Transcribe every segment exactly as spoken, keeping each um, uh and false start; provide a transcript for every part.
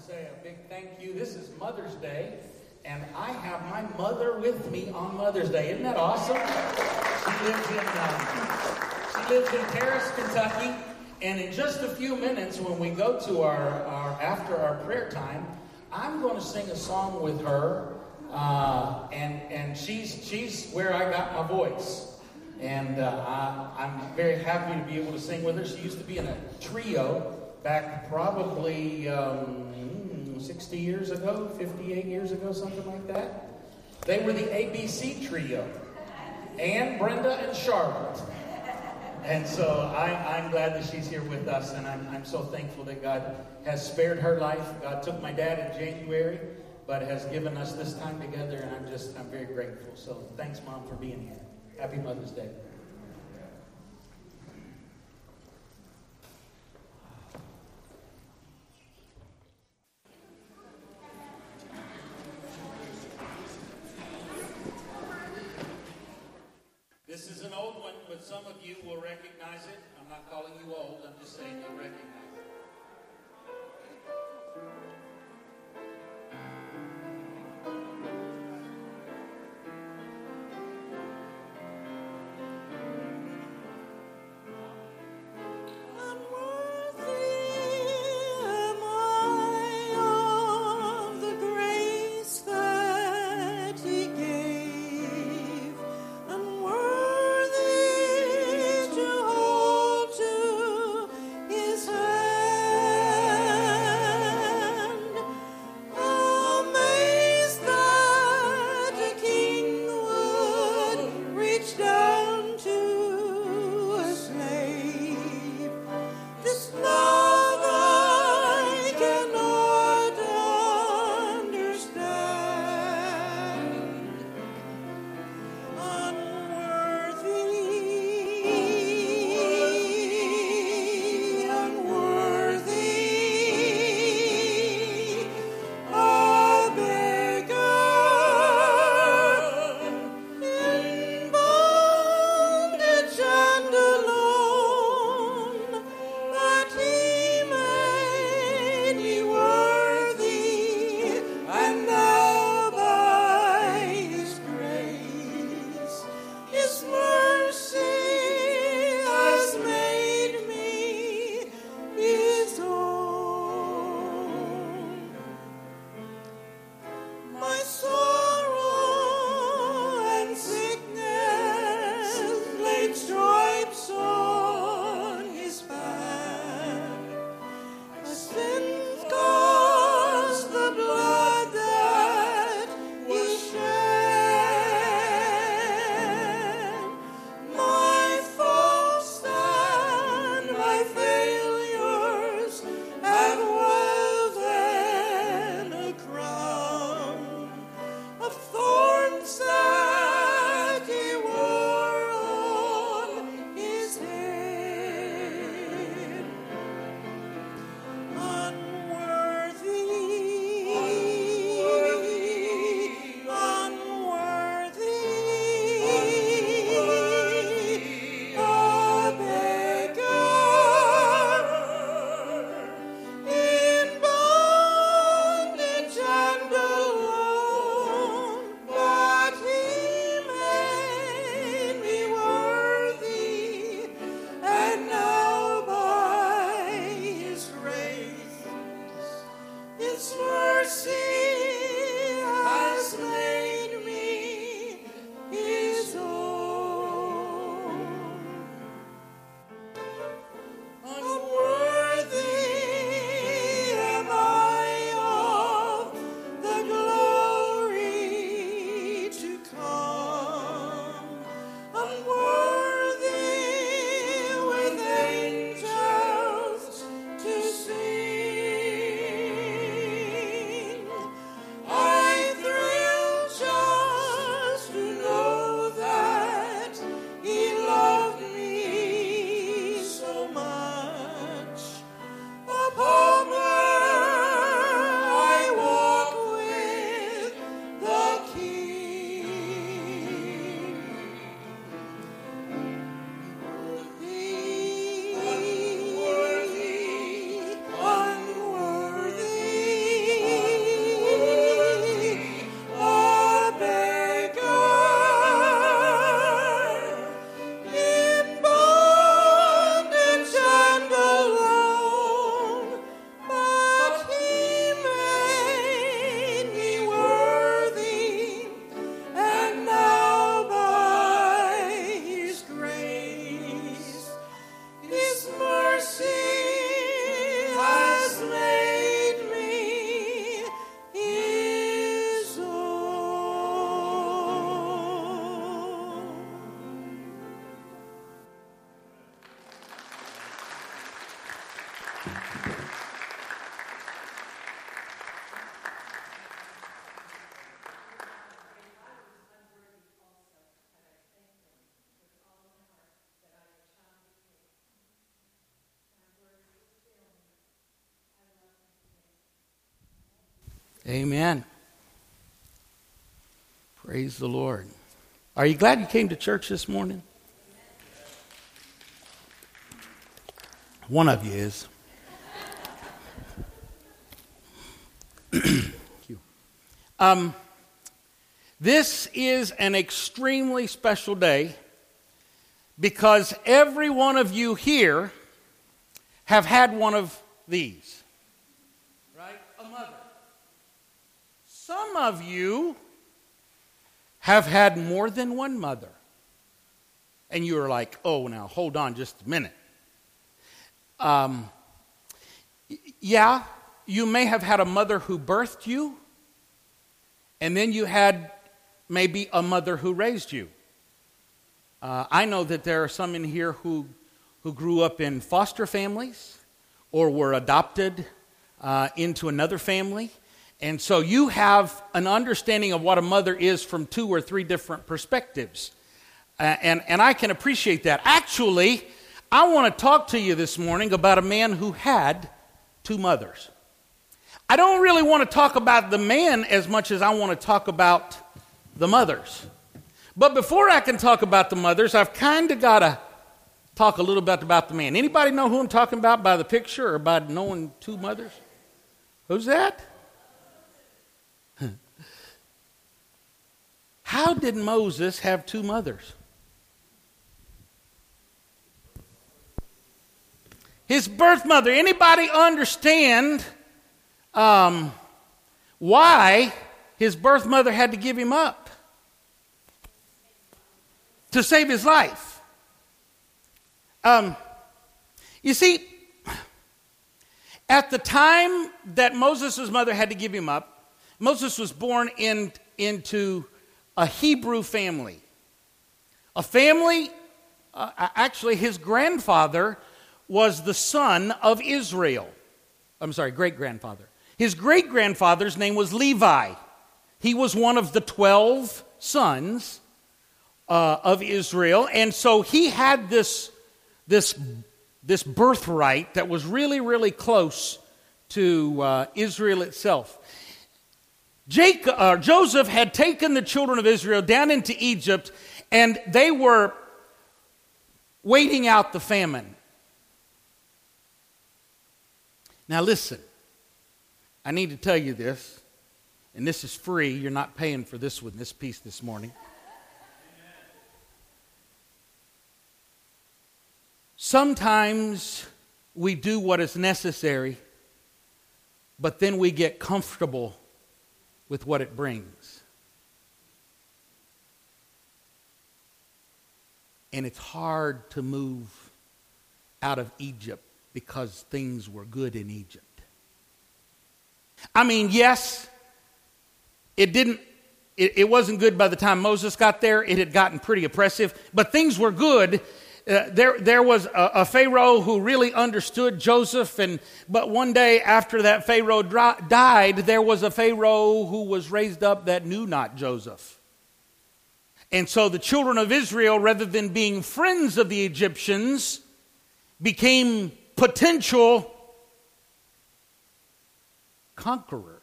say a big thank you. This is Mother's Day, and I have my mother with me on Mother's Day. Isn't that awesome? She lives in uh, she lives in Paris, Kentucky, and in just a few minutes, when we go to our, our after our prayer time, I'm going to sing a song with her, uh, and and she's she's where I got my voice. And uh, I, I'm very happy to be able to sing with her. She used to be in a trio back probably um, sixty years ago, fifty-eight years ago, something like that. They were the A B C trio. Ann, Brenda, and Charlotte. And so I, I'm glad that she's here with us, and I'm, I'm so thankful that God has spared her life. God took my dad in January, but has given us this time together, and I'm just, I'm very grateful. So thanks, Mom, for being here. Happy Mother's Day. This is an old one, but some of you will recognize it. I'm not calling you old, I'm just saying you'll recognize it. Amen. Praise the Lord. Are you glad you came to church this morning? One of you is. um, this is an extremely special day because every one of you here have had one of these. Right? A mother. Some of you have had more than one mother. And you're like, oh, now hold on just a minute. Um, yeah, you may have had a mother who birthed you, and then you had maybe a mother who raised you. Uh, I know that there are some in here who, who grew up in foster families or were adopted uh, into another family. And so you have an understanding of what a mother is from two or three different perspectives. Uh, and, and I can appreciate that. Actually, I want to talk to you this morning about a man who had two mothers. I don't really want to talk about the man as much as I want to talk about the mothers. But before I can talk about the mothers, I've kind of got to talk a little bit about the man. Anybody know who I'm talking about by the picture or by knowing two mothers? Who's that? How did Moses have two mothers? His birth mother. Anybody understand um, why his birth mother had to give him up? To save his life. Um, you see, at the time that Moses' mother had to give him up, Moses was born in, into a Hebrew family. A family, uh, actually his grandfather was the son of Israel. I'm sorry, great-grandfather. His great-grandfather's name was Levi. He was one of the twelve sons uh, of Israel. And so he had this, this, this birthright that was really, really close to uh, Israel itself. Jacob, uh, Joseph had taken the children of Israel down into Egypt, and they were waiting out the famine. Now listen, I need to tell you this, and this is free. You're not paying for this one, this piece this morning. Sometimes we do what is necessary, but then we get comfortable with what it brings. And it's hard to move out of Egypt because things were good in Egypt. I mean, yes, it didn't, it, it wasn't good by the time Moses got there. It had gotten pretty oppressive, but things were good. Uh, there, there was a, a Pharaoh who really understood Joseph, and but one day after that Pharaoh dri- died, there was a Pharaoh who was raised up that knew not Joseph. And so the children of Israel, rather than being friends of the Egyptians, became potential conquerors.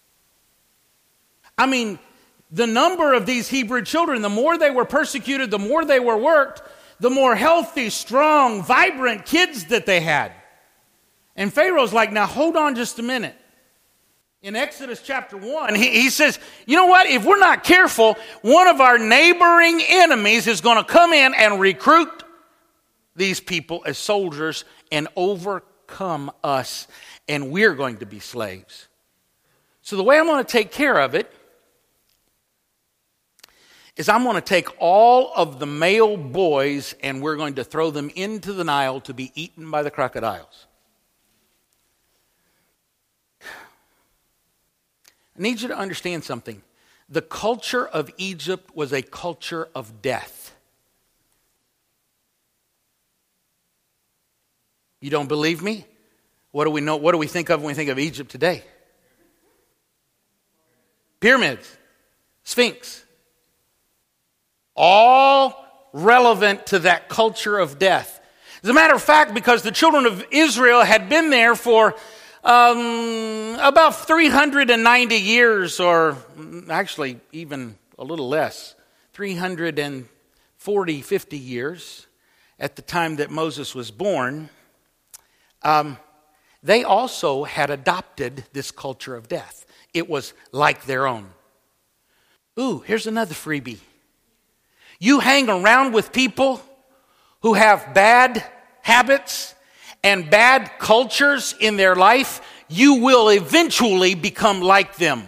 I mean, the number of these Hebrew children, the more they were persecuted, the more they were worked, the more healthy, strong, vibrant kids that they had. And Pharaoh's like, now hold on just a minute. In Exodus chapter one, he, he says, you know what? If we're not careful, one of our neighboring enemies is going to come in and recruit these people as soldiers and overcome us, and we're going to be slaves. So the way I'm going to take care of it is I'm going to take all of the male boys and we're going to throw them into the Nile to be eaten by the crocodiles. I need you to understand something. The culture of Egypt was a culture of death. You don't believe me? What do we know? What do we think of when we think of Egypt today? Pyramids, Sphinx. All relevant to that culture of death. As a matter of fact, because the children of Israel had been there for um, about three hundred ninety years, or actually even a little less, three hundred forty, fifty years at the time that Moses was born, um, they also had adopted this culture of death. It was like their own. Ooh, here's another freebie. You hang around with people who have bad habits and bad cultures in their life, you will eventually become like them.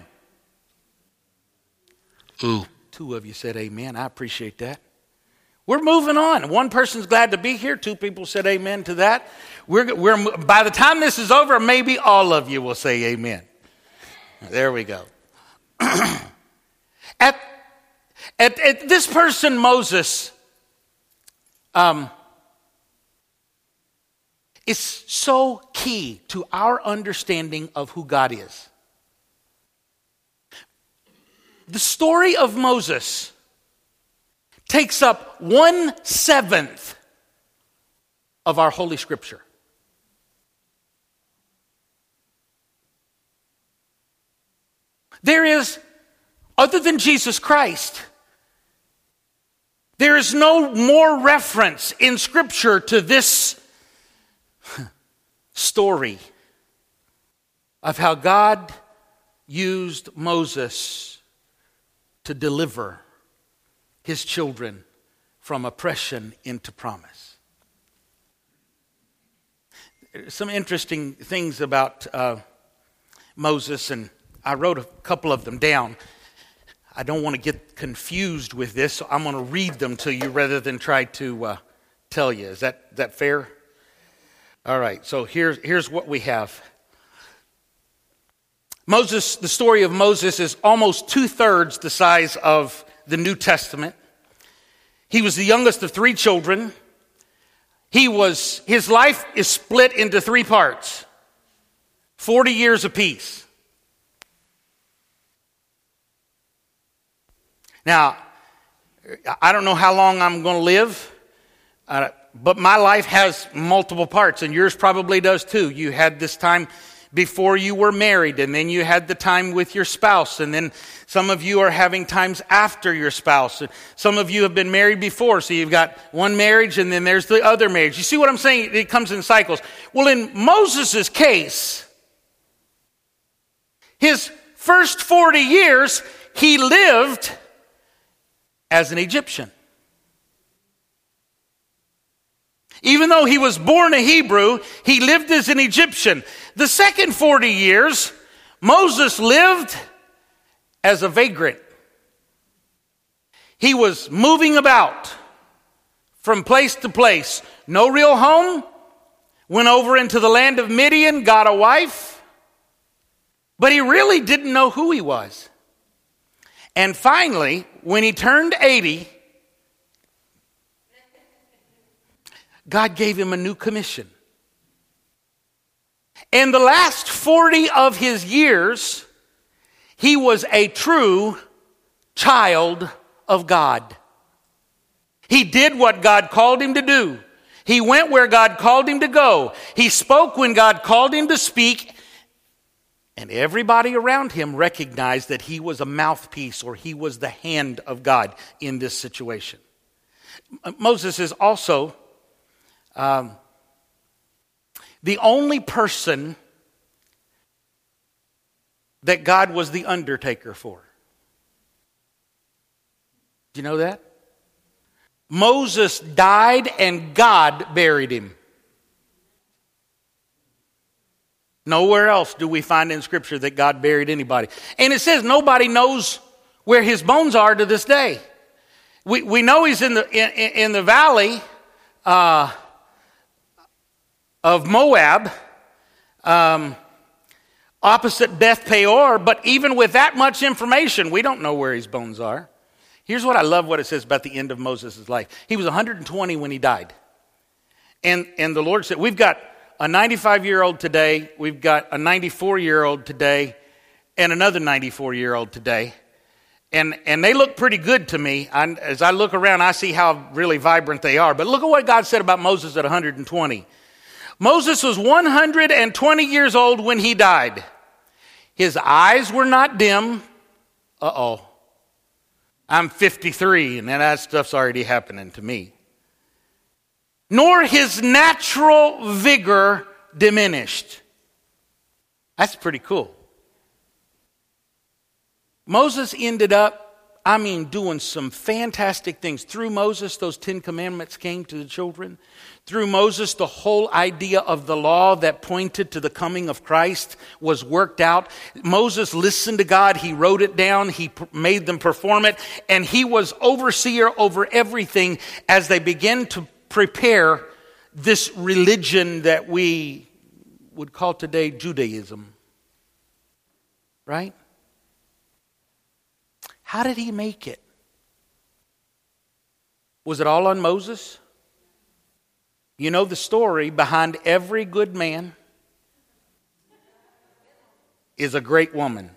Ooh, two of you said amen. I appreciate that. We're moving on. One person's glad to be here. Two people said amen to that. We're, we're, by the time this is over, maybe all of you will say amen. There we go. at, at, at this person, Moses, um, is so key to our understanding of who God is. The story of Moses takes up one seventh of our Holy Scripture. There is, other than Jesus Christ, there is no more reference in Scripture to this story of how God used Moses to deliver his children from oppression into promise. Some interesting things about uh, Moses, and I wrote a couple of them down. I don't want to get confused with this, so I'm going to read them to you rather than try to uh, tell you. Is that, is that fair? All right, so here's, here's what we have. Moses, the story of Moses is almost two-thirds the size of the New Testament. He was the youngest of three children. He was, his life is split into three parts, forty years apiece. Now, I don't know how long I'm going to live, uh, but my life has multiple parts, and yours probably does too. You had this time before you were married, and then you had the time with your spouse, and then some of you are having times after your spouse. Some of you have been married before, so you've got one marriage, and then there's the other marriage. You see what I'm saying? It comes in cycles. Well, in Moses' case, his first forty years, he lived as an Egyptian. Even though he was born a Hebrew, he lived as an Egyptian. The second forty years, Moses lived as a vagrant. He was moving about from place to place. No real home. Went over into the land of Midian, got a wife. But he really didn't know who he was. And finally, when he turned eighty, God gave him a new commission. In the last forty of his years, he was a true child of God. He did what God called him to do. He went where God called him to go. He spoke when God called him to speak. And everybody around him recognized that he was a mouthpiece, or he was the hand of God in this situation. Moses is also Um, the only person that God was the undertaker for. Do you know that? Moses died and God buried him. Nowhere else do we find in Scripture that God buried anybody. And it says nobody knows where his bones are to this day. We we know he's in the in, in the valley Uh, of Moab, um, opposite Beth Peor, but even with that much information, we don't know where his bones are. Here's what I love what it says about the end of Moses' life. He was one hundred twenty when he died. And, and the Lord said, we've got a ninety-five-year-old today, we've got a ninety-four-year-old today, and another ninety-four-year-old today. And, and they look pretty good to me. I, as I look around, I see how really vibrant they are. But look at what God said about Moses at one hundred twenty. Moses was one hundred twenty years old when he died. His eyes were not dim. Uh-oh. I'm fifty-three, and that stuff's already happening to me. Nor his natural vigor diminished. That's pretty cool. Moses ended up, I mean, doing some fantastic things. Through Moses, those Ten Commandments came to the children. Through Moses, the whole idea of the law that pointed to the coming of Christ was worked out. Moses listened to God. He wrote it down. He made them perform it. And he was overseer over everything as they began to prepare this religion that we would call today Judaism. Right? How did he make it? Was it all on Moses? You know the story, behind every good man is a great woman.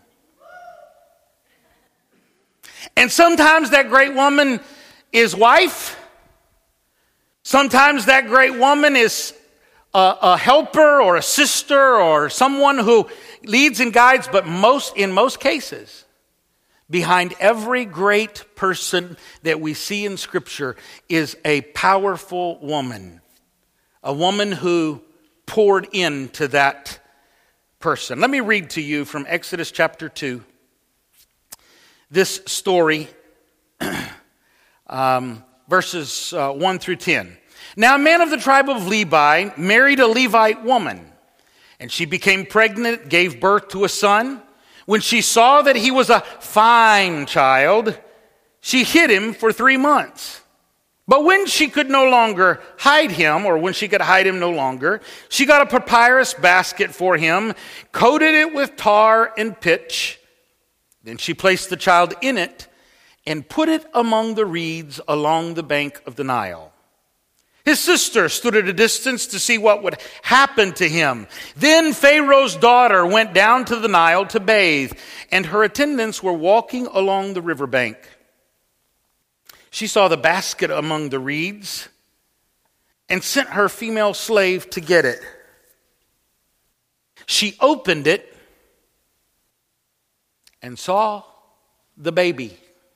And sometimes that great woman is wife. Sometimes that great woman is a, a helper or a sister or someone who leads and guides. But most, in most cases, behind every great person that we see in Scripture is a powerful woman. A woman who poured into that person. Let me read to you from Exodus chapter two. This story, um, verses uh, one through ten. Now a man of the tribe of Levi married a Levite woman, and she became pregnant, gave birth to a son. When she saw that he was a fine child, she hid him for three months. But when she could no longer hide him, or when she could hide him no longer, she got a papyrus basket for him, coated it with tar and pitch. Then she placed the child in it and put it among the reeds along the bank of the Nile. His sister stood at a distance to see what would happen to him. Then Pharaoh's daughter went down to the Nile to bathe, and her attendants were walking along the riverbank. She saw the basket among the reeds and sent her female slave to get it. She opened it and saw the baby.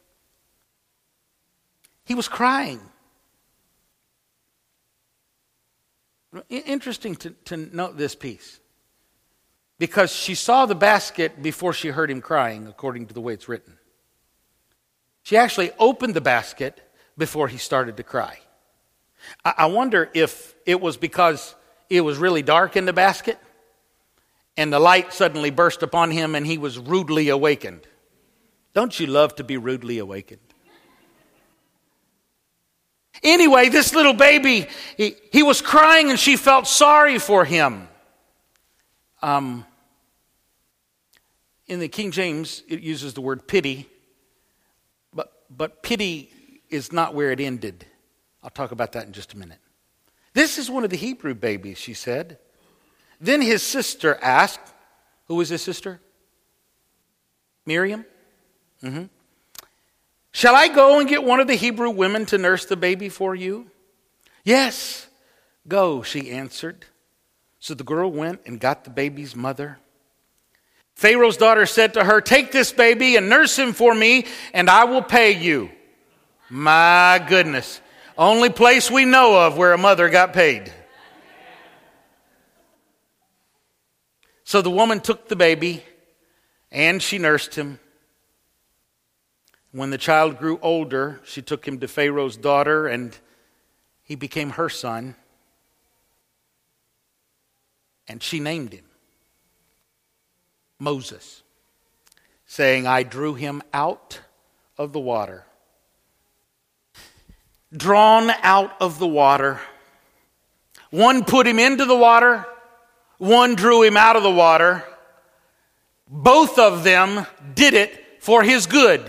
He was crying. Interesting to, to note this piece. Because she saw the basket before she heard him crying, according to the way it's written. She actually opened the basket before he started to cry. I, I wonder if it was because it was really dark in the basket and the light suddenly burst upon him and he was rudely awakened. Don't you love to be rudely awakened? Anyway, this little baby, he, he was crying and she felt sorry for him. Um, in the King James, it uses the word pity. But, but pity is not where it ended. I'll talk about that in just a minute. This is one of the Hebrew babies, she said. Then his sister asked, who was his sister? Miriam? Mm-hmm. Shall I go and get one of the Hebrew women to nurse the baby for you? Yes, go, she answered. So the girl went and got the baby's mother. Pharaoh's daughter said to her, take this baby and nurse him for me, and I will pay you. My goodness. Only place we know of where a mother got paid. So the woman took the baby and she nursed him. When the child grew older, she took him to Pharaoh's daughter and he became her son. And she named him Moses, saying, I drew him out of the water. Drawn out of the water. One put him into the water. One drew him out of the water. Both of them did it for his good.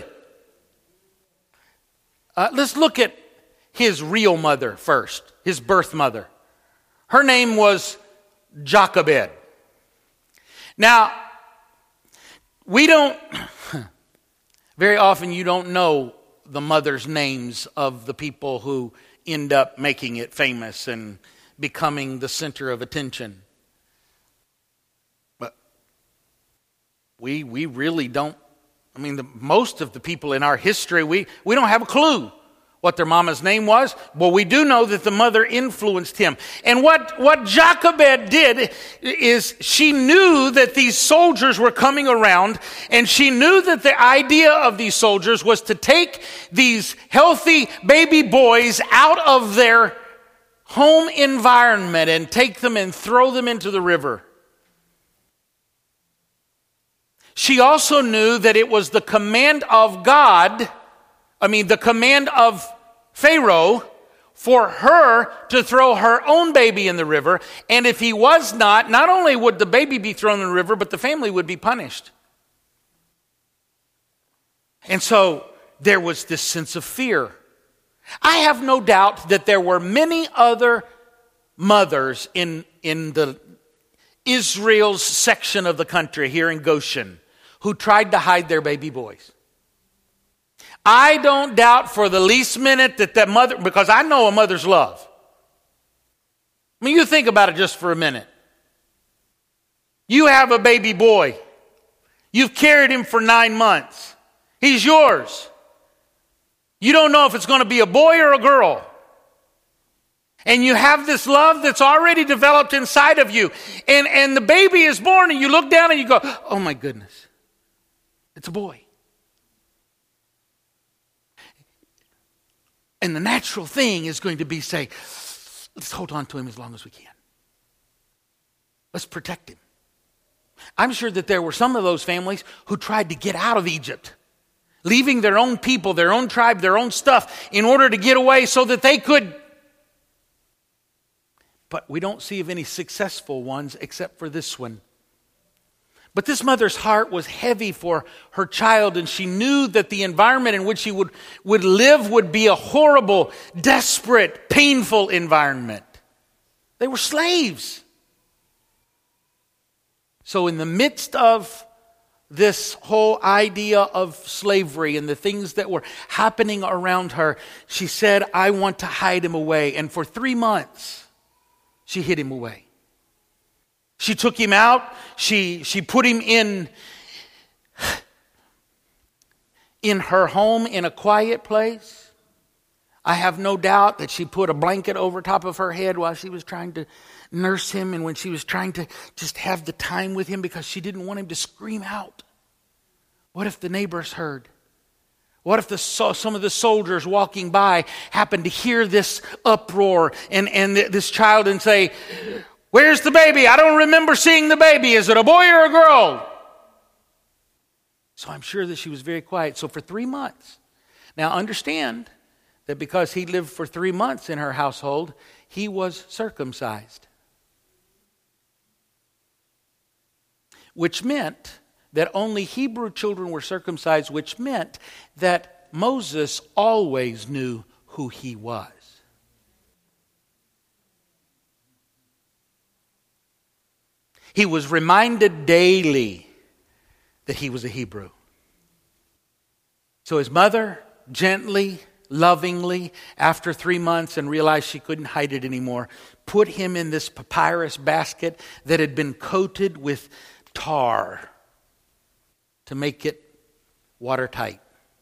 Uh, let's look at his real mother first, his birth mother. Her name was Jochebed. Now, we don't, very often you don't know the mother's names of the people who end up making it famous and becoming the center of attention. But we we really don't, I mean, the, most of the people in our history, we, we don't have a clue what their mama's name was. Well, we do know that the mother influenced him. And what, what Jochebed did is she knew that these soldiers were coming around, and she knew that the idea of these soldiers was to take these healthy baby boys out of their home environment and take them and throw them into the river. She also knew that it was the command of God, I mean, the command of Pharaoh for her to throw her own baby in the river. And if he was not, not only would the baby be thrown in the river, but the family would be punished. And so there was this sense of fear. I have no doubt that there were many other mothers in, in the Israel's section of the country here in Goshen who tried to hide their baby boys. I don't doubt for the least minute that that mother, because I know a mother's love. I mean, you think about it just for a minute. You have a baby boy. You've carried him for nine months. He's yours. You don't know if it's going to be a boy or a girl. And you have this love that's already developed inside of you. And, and the baby is born and you look down and you go, oh my goodness, it's a boy. And the natural thing is going to be say, let's hold on to him as long as we can. Let's protect him. I'm sure that there were some of those families who tried to get out of Egypt, leaving their own people, their own tribe, their own stuff in order to get away so that they could. But we don't see of any successful ones except for this one. But this mother's heart was heavy for her child, and she knew that the environment in which she would, would live would be a horrible, desperate, painful environment. They were slaves. So in the midst of this whole idea of slavery and the things that were happening around her, she said, I want to hide him away. And for three months, she hid him away. She took him out. She, she put him in, in her home in a quiet place. I have no doubt that she put a blanket over top of her head while she was trying to nurse him, and when she was trying to just have the time with him because she didn't want him to scream out. What if the neighbors heard? What if the, some of the soldiers walking by happened to hear this uproar and, and this child and say, where's the baby? I don't remember seeing the baby. Is it a boy or a girl? So I'm sure that she was very quiet. So for three months. Now understand that because he lived for three months in her household, he was circumcised. Which meant that only Hebrew children were circumcised, which meant that Moses always knew who he was. He was reminded daily that he was a Hebrew. So his mother gently, lovingly, after three months and realized she couldn't hide it anymore, put him in this papyrus basket that had been coated with tar to make it watertight.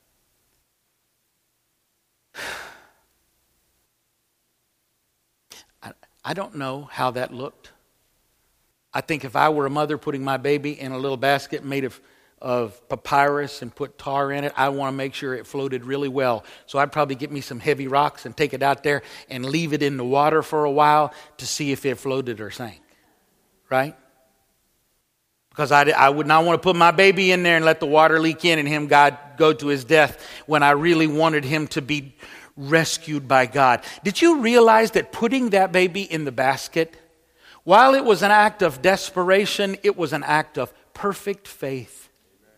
I, I don't know how that looked. I think if I were a mother putting my baby in a little basket made of, of papyrus and put tar in it, I want to make sure it floated really well. So I'd probably get me some heavy rocks and take it out there and leave it in the water for a while to see if it floated or sank. Right? Because I, I would not want to put my baby in there and let the water leak in and him God go to his death when I really wanted him to be rescued by God. Did you realize that putting that baby in the basket, while it was an act of desperation, it was an act of perfect faith?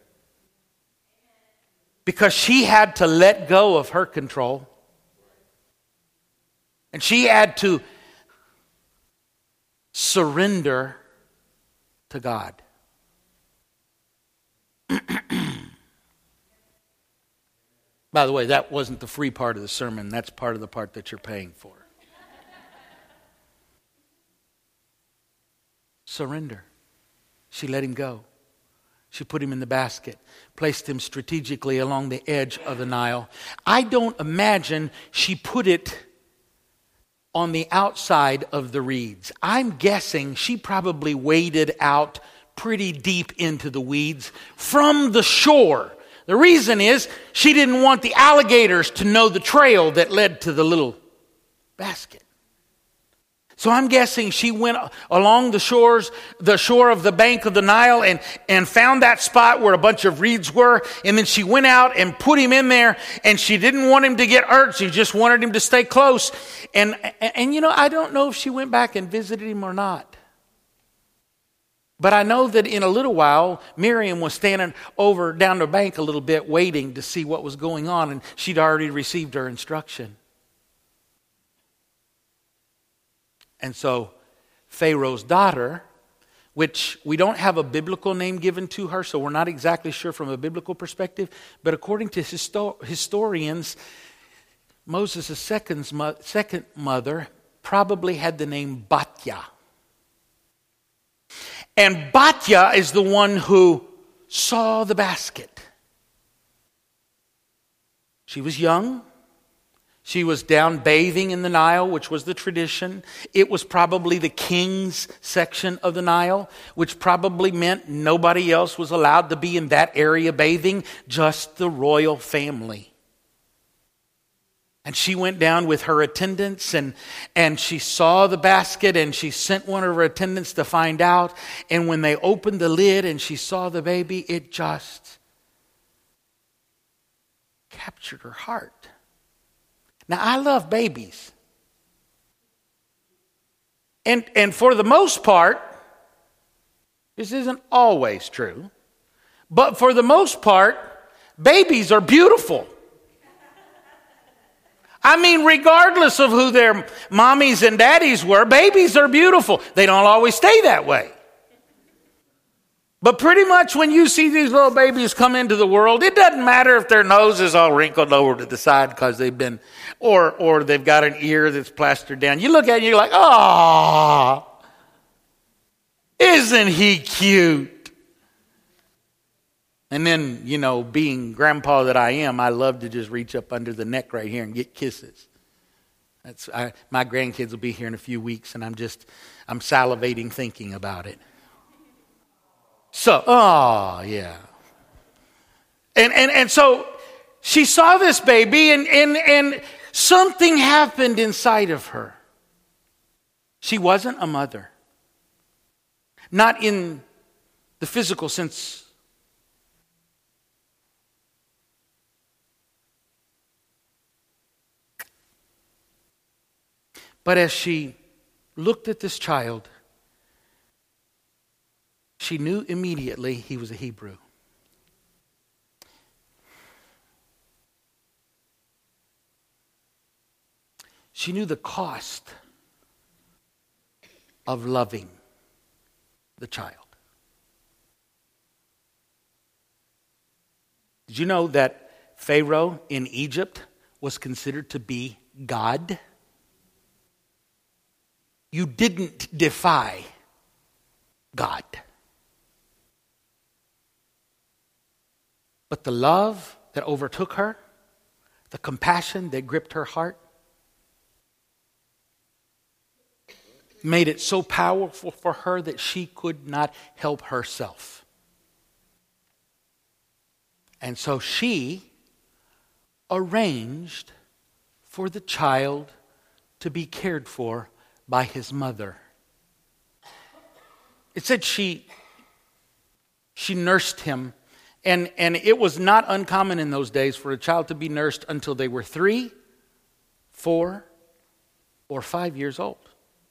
Because she had to let go of her control. And she had to surrender to God. By the way, that wasn't the free part of the sermon. That's part of the part that you're paying for. surrender. She let him go. She put him in the basket, placed him strategically along the edge of the Nile. I don't imagine she put it on the outside of the reeds. I'm guessing she probably waded out pretty deep into the weeds from the shore. The reason is she didn't want the alligators to know the trail that led to the little basket. So I'm guessing she went along the shores, the shore of the bank of the Nile and, and found that spot where a bunch of reeds were. And then she went out and put him in there, and she didn't want him to get hurt. She just wanted him to stay close. And, and, and you know, I don't know if she went back and visited him or not. But I know that in a little while, Miriam was standing over down the bank a little bit waiting to see what was going on. And she'd already received her instruction. And so Pharaoh's daughter, which we don't have a biblical name given to her, so we're not exactly sure from a biblical perspective, but according to histo- historians, Moses' second, second mother probably had the name Batya. And Batya is the one who saw the basket. She was young. She was down bathing in the Nile, which was the tradition. It was probably the king's section of the Nile, which probably meant nobody else was allowed to be in that area bathing, just the royal family. And she went down with her attendants and, and she saw the basket, and she sent one of her attendants to find out. And when they opened the lid and she saw the baby, it just captured her heart. Now, I love babies. And, and for the most part, this isn't always true, but for the most part, babies are beautiful. I mean, regardless of who their mommies and daddies were, babies are beautiful. They don't always stay that way. But pretty much when you see these little babies come into the world, it doesn't matter if their nose is all wrinkled over to the side because they've been, or or they've got an ear that's plastered down. You look at it and you're like, oh, isn't he cute? And then, you know, being grandpa that I am, I love to just reach up under the neck right here and get kisses. That's I, my grandkids will be here in a few weeks, and I'm just, I'm salivating thinking about it. So, oh, yeah. And, and, and so she saw this baby, and, and, and something happened inside of her. She wasn't a mother. Not in the physical sense. But as she looked at this child, she knew immediately he was a Hebrew. She knew the cost of loving the child. Did you know that Pharaoh in Egypt was considered to be God? You didn't defy God. But the love that overtook her, the compassion that gripped her heart, made it so powerful for her that she could not help herself. And so she arranged for the child to be cared for by his mother. It said she, she nursed him. And, and it was not uncommon in those days for a child to be nursed until they were three, four, or five years old.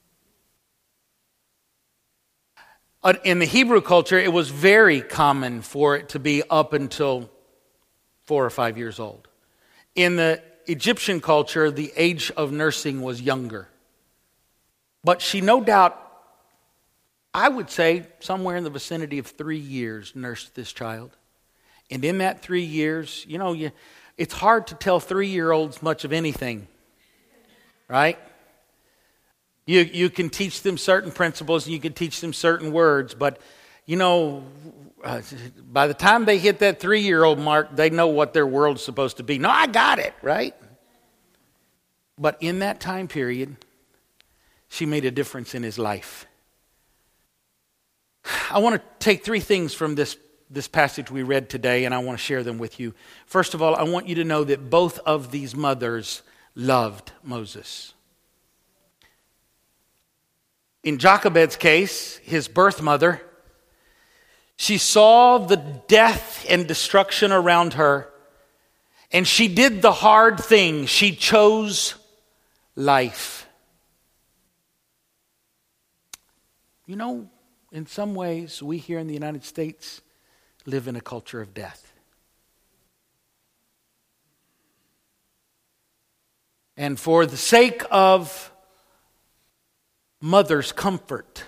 In the Hebrew culture, it was very common for it to be up until four or five years old. In the Egyptian culture, the age of nursing was younger. But she no doubt, I would say, somewhere in the vicinity of three years nursed this child. And in that three years, you know, you, it's hard to tell three-year-olds much of anything, right? You, you can teach them certain principles, and you can teach them certain words, but, you know, uh, by the time they hit that three-year-old mark, they know what their world's supposed to be. No, I got it, right? But in that time period, she made a difference in his life. I want to take three things from this, this passage we read today, and I want to share them with you. First of all, I want you to know that both of these mothers loved Moses. In Jochebed's case, his birth mother, she saw the death and destruction around her, and she did the hard thing. She chose life. You know, in some ways, we here in the United States live in a culture of death. And for the sake of mother's comfort,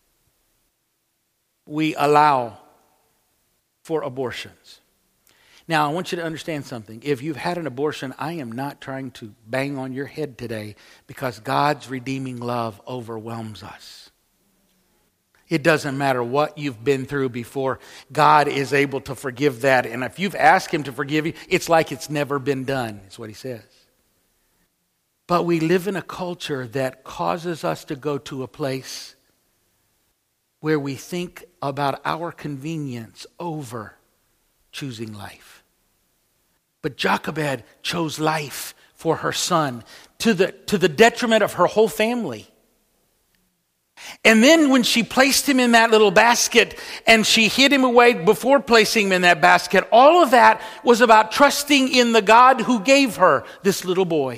we allow for abortions. Now, I want you to understand something. If you've had an abortion, I am not trying to bang on your head today, because God's redeeming love overwhelms us. It doesn't matter what you've been through before. God is able to forgive that. And if you've asked Him to forgive you, it's like it's never been done, is what He says. But we live in a culture that causes us to go to a place where we think about our convenience over choosing life. But Jochebed chose life for her son to the, to the detriment of her whole family. And then when she placed him in that little basket and she hid him away before placing him in that basket, all of that was about trusting in the God who gave her this little boy.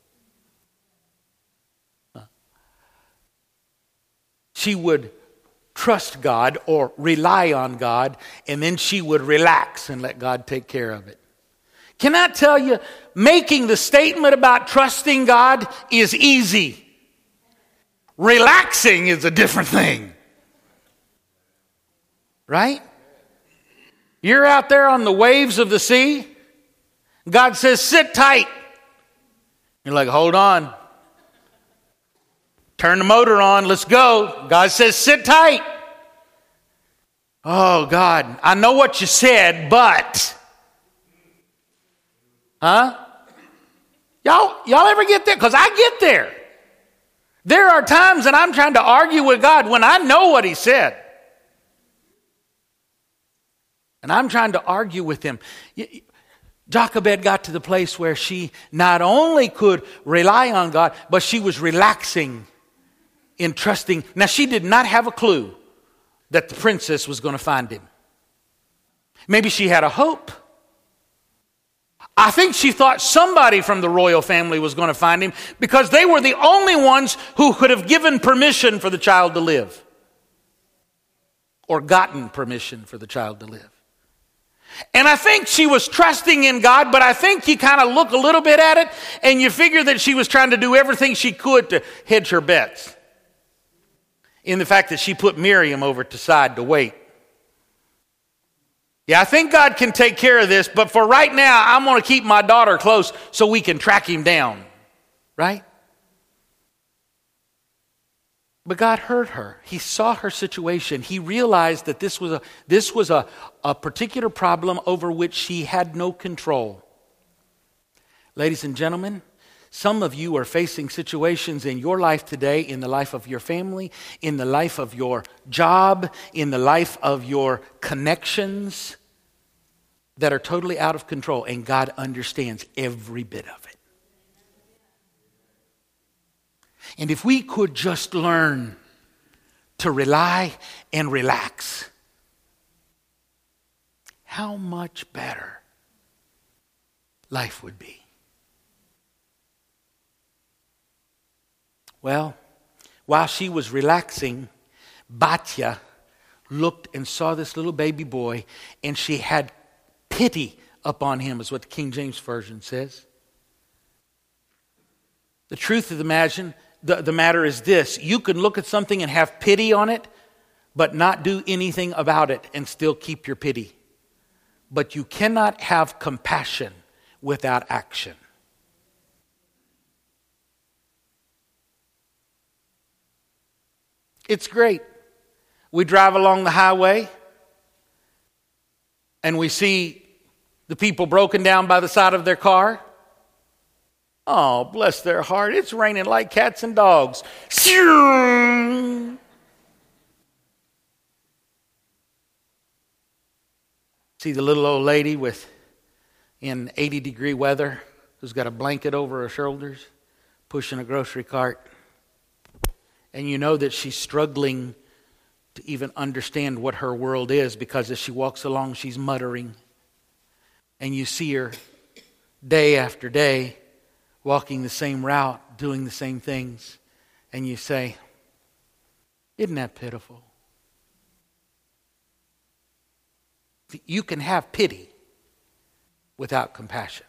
She would trust God or rely on God, and then she would relax and let God take care of it. Can I tell you, making the statement about trusting God is easy. Relaxing is a different thing. Right? You're out there on the waves of the sea. God says, sit tight. You're like, hold on. Turn the motor on, let's go. God says, sit tight. Oh, God, I know what you said, but... Huh? Y'all, y'all ever get there? Because I get there. There are times that I'm trying to argue with God when I know what He said. And I'm trying to argue with Him. Jochebed got to the place where she not only could rely on God, but she was relaxing in trusting. Now, she did not have a clue that the princess was going to find him. Maybe she had a hope. I think she thought somebody from the royal family was going to find him, because they were the only ones who could have given permission for the child to live, or gotten permission for the child to live. And I think she was trusting in God, but I think you kind of look a little bit at it and you figure that she was trying to do everything she could to hedge her bets, in the fact that she put Miriam over to side to wait. Yeah, I think God can take care of this, but for right now, I'm going to keep my daughter close so we can track him down. Right? But God heard her. He saw her situation. He realized that this was a this was a, a particular problem over which she had no control. Ladies and gentlemen, some of you are facing situations in your life today, in the life of your family, in the life of your job, in the life of your connections, that are totally out of control, and God understands every bit of it. And if we could just learn to rely and relax, how much better life would be. Well, while she was relaxing, Batya looked and saw this little baby boy, and she had pity upon him, is what the King James Version says. The truth of the matter, the, the matter is this: you can look at something and have pity on it, but not do anything about it and still keep your pity. But you cannot have compassion without action. It's great. We drive along the highway and we see the people broken down by the side of their car. Oh, bless their heart. It's raining like cats and dogs. See the little old lady with in eighty degree weather who's got a blanket over her shoulders pushing a grocery cart. And you know that she's struggling to even understand what her world is, because as she walks along, she's muttering. And you see her day after day walking the same route, doing the same things. And you say, isn't that pitiful? You can have pity without compassion.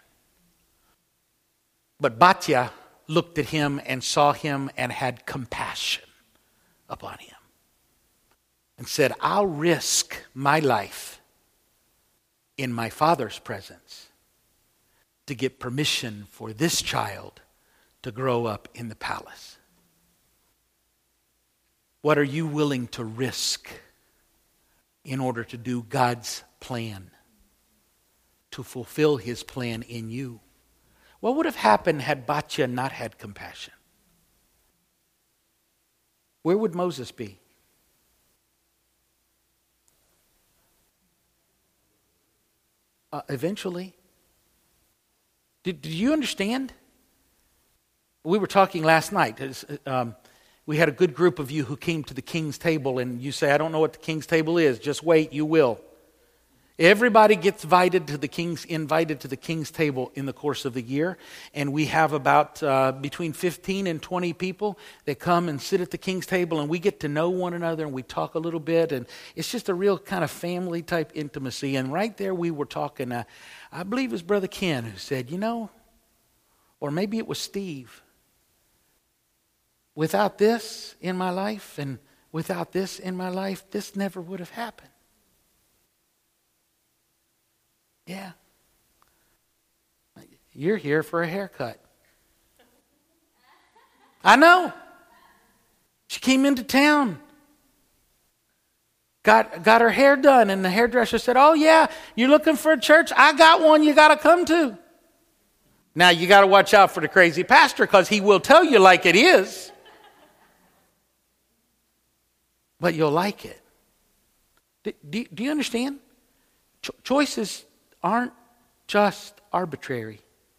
But Batya looked at him and saw him and had compassion upon him. And said, I'll risk my life in my Father's presence to get permission for this child to grow up in the palace. What are you willing to risk in order to do God's plan, to fulfill His plan in you? What would have happened had Batya not had compassion? Where would Moses be? Uh, eventually. Did, did you understand? We were talking last night. Um, we had a good group of you who came to the king's table, and you say, I don't know what the king's table is. Just wait, you will. Everybody gets invited to the king's invited to the king's table in the course of the year, and we have about uh, between fifteen and twenty people that come and sit at the king's table, and we get to know one another, and we talk a little bit, and it's just a real kind of family type intimacy. And right there we were talking. Uh, I believe it was Brother Ken who said, you know, or maybe it was Steve. Without this in my life, and without this in my life, this never would have happened. Yeah. You're here for a haircut. I know. She came into town. Got, got her hair done, and the hairdresser said, oh yeah, you're looking for a church? I got one you got to come to. Now you got to watch out for the crazy pastor, because he will tell you like it is. But you'll like it. Do, do, do you understand? Cho- choices aren't just arbitrary.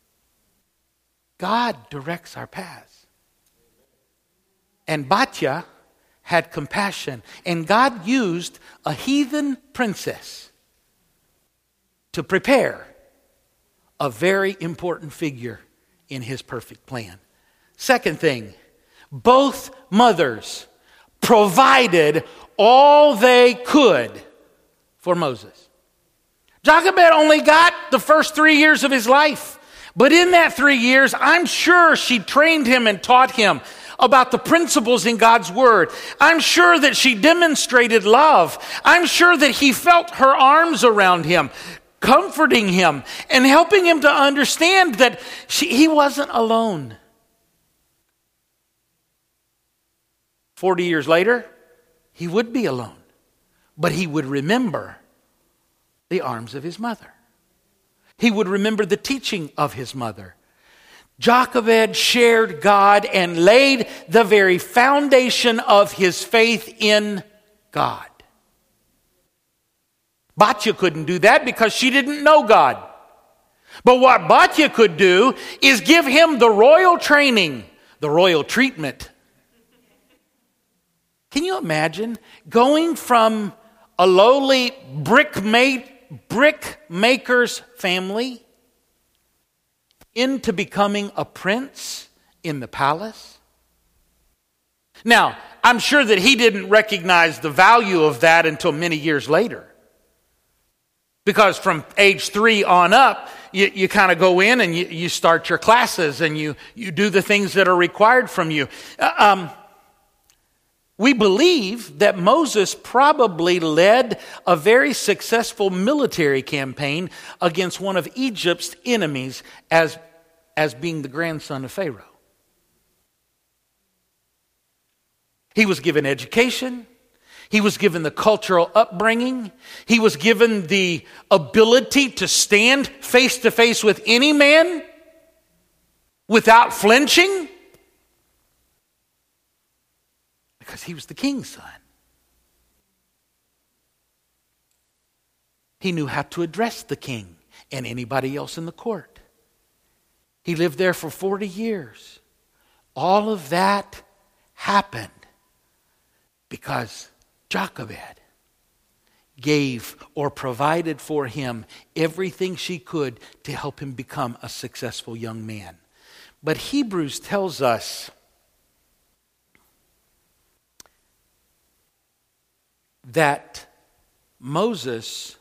God directs our paths. And Batya had compassion. And God used a heathen princess to prepare a very important figure in His perfect plan. Second thing, both mothers provided all they could for Moses. Jochebed only got the first three years of his life. But in that three years, I'm sure she trained him and taught him about the principles in God's Word. I'm sure that she demonstrated love. I'm sure that he felt her arms around him, comforting him and helping him to understand that she, he wasn't alone. Forty years later, he would be alone, but he would remember the arms of his mother. He would remember the teaching of his mother. Jochebed shared God and laid the very foundation of his faith in God. Batya couldn't do that because she didn't know God. But what Batya could do is give him the royal training, the royal treatment. Can you imagine going from a lowly brick mate brick maker's family into becoming a prince in the palace? Now, I'm sure that he didn't recognize the value of that until many years later. Because from age three on up, you, you kind of go in and you, you start your classes and you, you do the things that are required from you. Uh, um, We believe that Moses probably led a very successful military campaign against one of Egypt's enemies as, as being the grandson of Pharaoh. He was given education. He was given the cultural upbringing. He was given the ability to stand face to face with any man without flinching, because he was the king's son. He knew how to address the king and anybody else in the court. He lived there for forty years. All of that happened because Jochebed gave or provided for him everything she could to help him become a successful young man. But Hebrews tells us that Moses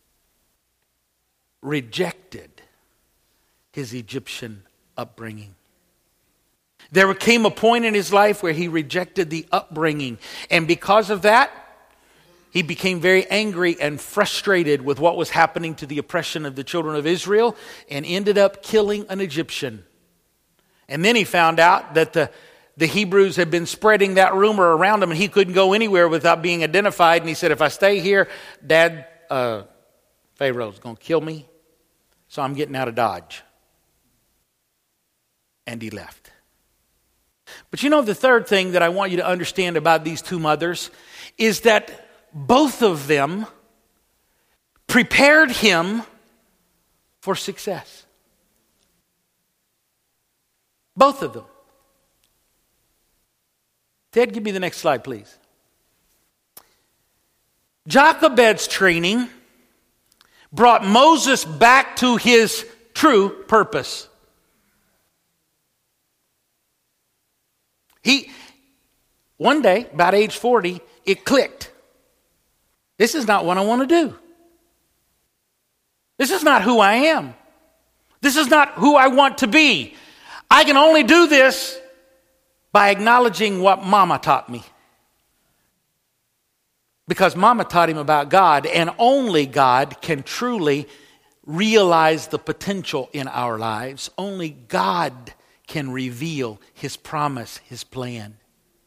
rejected his Egyptian upbringing. There came a point in his life where he rejected the upbringing. And because of that, he became very angry and frustrated with what was happening to the oppression of the children of Israel and ended up killing an Egyptian. And then he found out that the, the Hebrews had been spreading that rumor around him and he couldn't go anywhere without being identified. And he said, if I stay here, Dad, uh, Pharaoh's going to kill me. So I'm getting out of Dodge. And he left. But you know, the third thing that I want you to understand about these two mothers is that both of them prepared him for success. Both of them. Ted, give me the next slide, please. Jochebed's training brought Moses back to his true purpose. He, one day, about age forty, it clicked. This is not what I want to do. This is not who I am. This is not who I want to be. I can only do this by acknowledging what Mama taught me. Because Mama taught him about God, and only God can truly realize the potential in our lives. Only God can reveal His promise, His plan.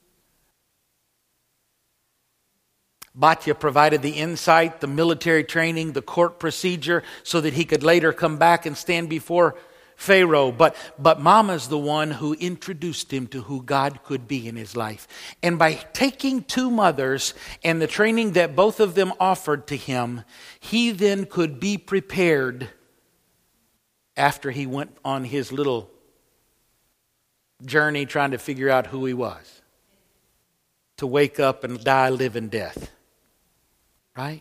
Batya provided the insight, the military training, the court procedure, so that he could later come back and stand before Pharaoh. But, but Mama's the one who introduced him to who God could be in his life. And by taking two mothers and the training that both of them offered to him, he then could be prepared after he went on his little journey trying to figure out who he was. To wake up and die, live in death. Right?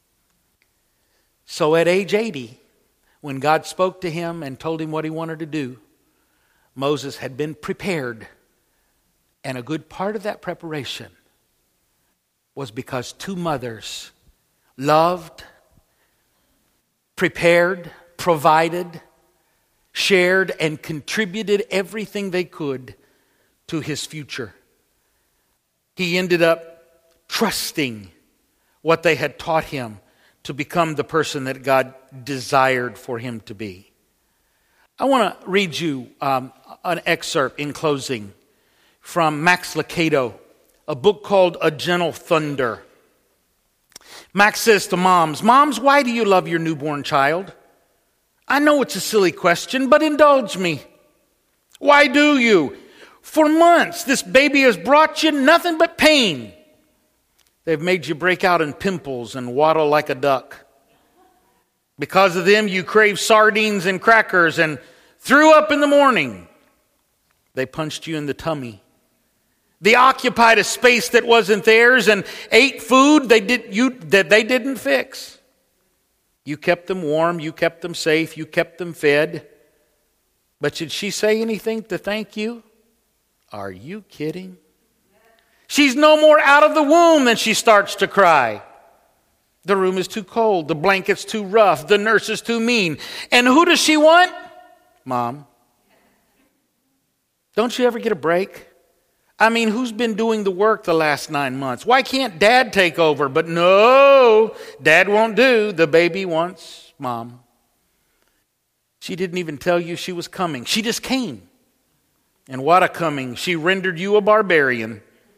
So at age eighty, when God spoke to him and told him what he wanted to do, Moses had been prepared. And a good part of that preparation was because two mothers loved, prepared, provided, shared, and contributed everything they could to his future. He ended up trusting what they had taught him to become the person that God desired for him to be. I want to read you um, an excerpt in closing from Max Lucado, a book called A Gentle Thunder. Max says to moms, "Moms, why do you love your newborn child? I know it's a silly question, but indulge me. Why do you? For months, this baby has brought you nothing but pain. They've made you break out in pimples and waddle like a duck. Because of them, you crave sardines and crackers and threw up in the morning. They punched you in the tummy. They occupied a space that wasn't theirs and ate food they did, you, that they didn't fix. You kept them warm, you kept them safe, you kept them fed. But did she say anything to thank you? Are you kidding? She's no more out of the womb than she starts to cry. The room is too cold, the blanket's too rough, the nurse is too mean. And who does she want? Mom. Don't you ever get a break? I mean, who's been doing the work the last nine months? Why can't Dad take over? But no, Dad won't do. The baby wants Mom. She didn't even tell you she was coming. She just came. And what a coming. She rendered you a barbarian.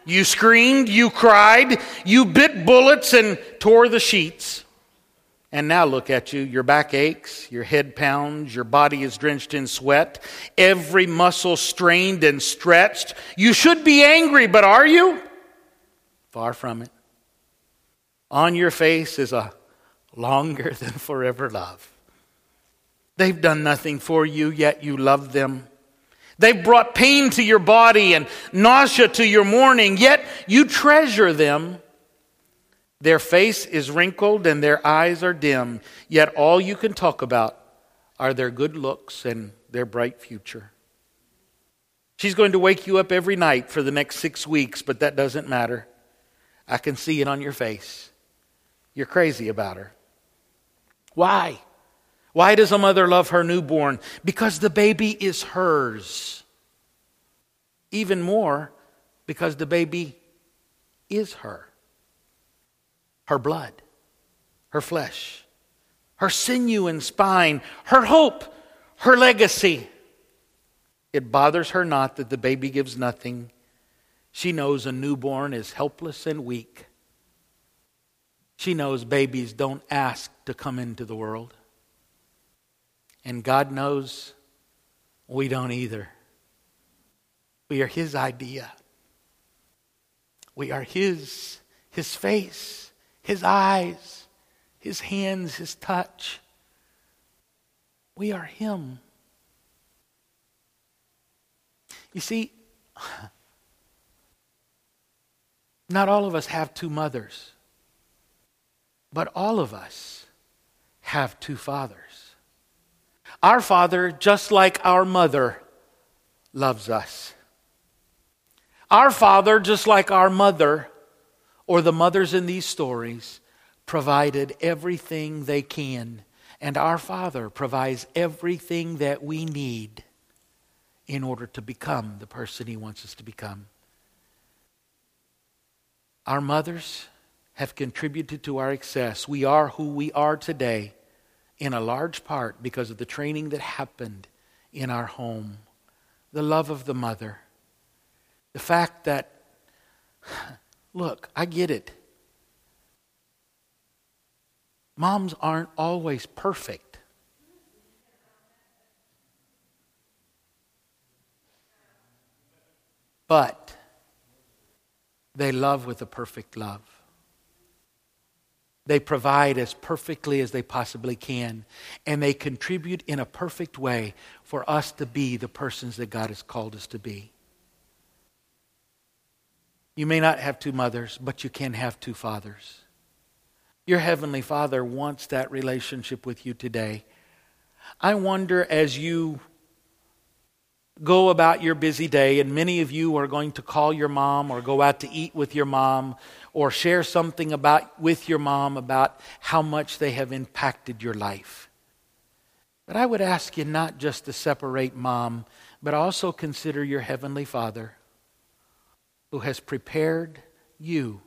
You screamed, you cried, you bit bullets and tore the sheets. And now look at you. Your back aches, your head pounds, your body is drenched in sweat, every muscle strained and stretched. You should be angry, but are you? Far from it. On your face is a longer than forever love. They've done nothing for you, yet you love them. They've brought pain to your body and nausea to your morning, yet you treasure them. Their face is wrinkled and their eyes are dim, yet all you can talk about are their good looks and their bright future. She's going to wake you up every night for the next six weeks, but that doesn't matter. I can see it on your face. You're crazy about her. Why? Why does a mother love her newborn? Because the baby is hers. Even more, because the baby is her. Her blood, her flesh, her sinew and spine, her hope, her legacy. It bothers her not that the baby gives nothing. She knows a newborn is helpless and weak. She knows babies don't ask to come into the world. And God knows we don't either. We are His idea. We are His, His face, His eyes, His hands, His touch. We are Him. You see, not all of us have two mothers, but all of us have two fathers. Our Father, just like our mother, loves us. Our Father, just like our mother, or the mothers in these stories, provided everything they can. And our Father provides everything that we need in order to become the person He wants us to become. Our mothers have contributed to our success. We are who we are today in a large part because of the training that happened in our home. The love of the mother. The fact that, look, I get it. Moms aren't always perfect. But they love with a perfect love. They provide as perfectly as they possibly can. And they contribute in a perfect way for us to be the persons that God has called us to be. You may not have two mothers, but you can have two fathers. Your Heavenly Father wants that relationship with you today. I wonder, as you go about your busy day, and many of you are going to call your mom or go out to eat with your mom or share something about with your mom about how much they have impacted your life. But I would ask you not just to separate mom, but also consider your Heavenly Father who has prepared you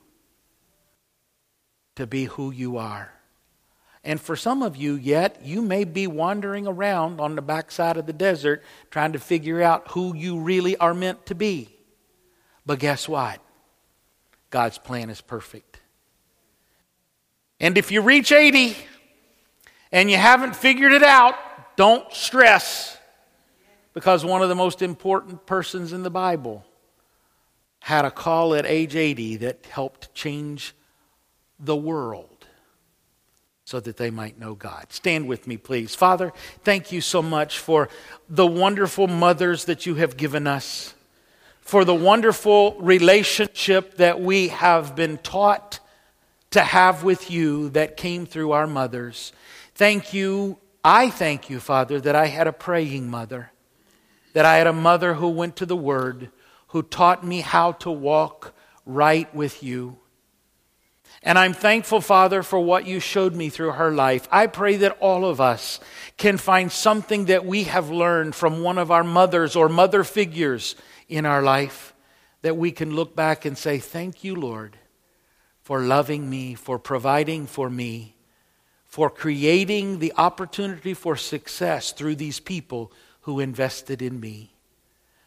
to be who you are. And for some of you yet, you may be wandering around on the backside of the desert trying to figure out who you really are meant to be. But guess what? God's plan is perfect. And if you reach eighty and you haven't figured it out, don't stress. Because one of the most important persons in the Bible had a call at age eighty that helped change the world so that they might know God. Stand with me, please. Father, thank you so much for the wonderful mothers that you have given us, for the wonderful relationship that we have been taught to have with you that came through our mothers. Thank you. I thank you, Father, that I had a praying mother, that I had a mother who went to the Word, who taught me how to walk right with you. And I'm thankful, Father, for what you showed me through her life. I pray that all of us can find something that we have learned from one of our mothers or mother figures in our life, that we can look back and say, thank you, Lord, for loving me, for providing for me, for creating the opportunity for success through these people who invested in me.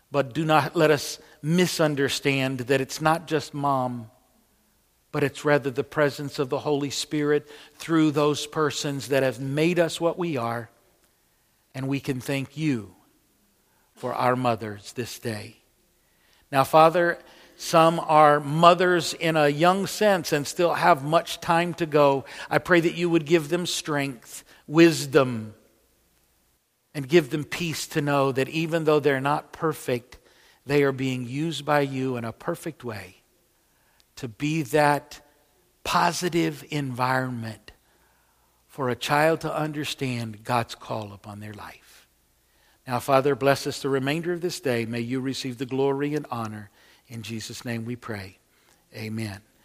But do not let us misunderstand that it's not just mom, but it's rather the presence of the Holy Spirit through those persons that have made us what we are. And we can thank you for our mothers this day. Now, Father, some are mothers in a young sense and still have much time to go. I pray that you would give them strength, wisdom, and give them peace to know that even though they're not perfect, they are being used by you in a perfect way to be that positive environment for a child to understand God's call upon their life. Now, Father, bless us the remainder of this day. May you receive the glory and honor. In Jesus' name we pray. Amen.